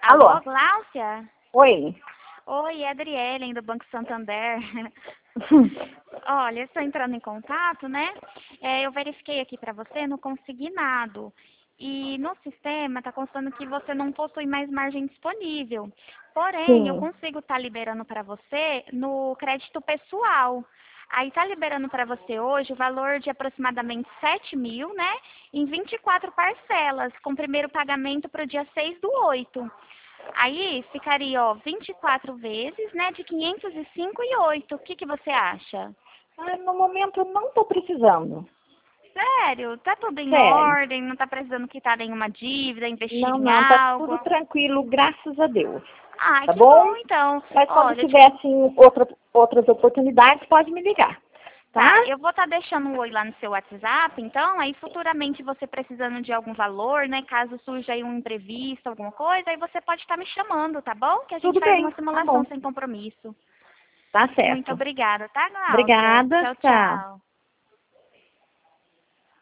Alô? Alô, Gláucia? Oi. Oi, é a Adriele, do Banco Santander. Olha, eu estou entrando em contato, né? Eu verifiquei aqui para você no consignado. E no sistema está constando que você não possui mais margem disponível. Porém, eu Sim. consigo estar liberando para você no crédito pessoal. Aí está liberando para você hoje o valor de aproximadamente 7.000, né? Em 24 parcelas, com primeiro pagamento para o dia 6/8. Aí ficaria, ó, 24 vezes, né, de 505,08. O que você acha? No momento eu não estou precisando. Sério? Tá tudo em Sério. ordem? Não tá precisando quitar nenhuma dívida, investir Não, em não, tá tudo algo? tranquilo, graças a Deus. Ai, Tá que bom, bom? então. Mas quando Olha, tiver, assim, outras oportunidades, pode me ligar. Tá? tá, eu vou estar deixando um oi lá no seu WhatsApp, então, aí futuramente você precisando de algum valor, né, caso surja aí um imprevisto, alguma coisa, aí você pode estar me chamando, tá bom? Que a gente Tudo faz bem, uma tá bom. simulação sem compromisso. Tá Muito certo. obrigada, tá, Gláucia? Obrigada, Tchau, tchau. tchau.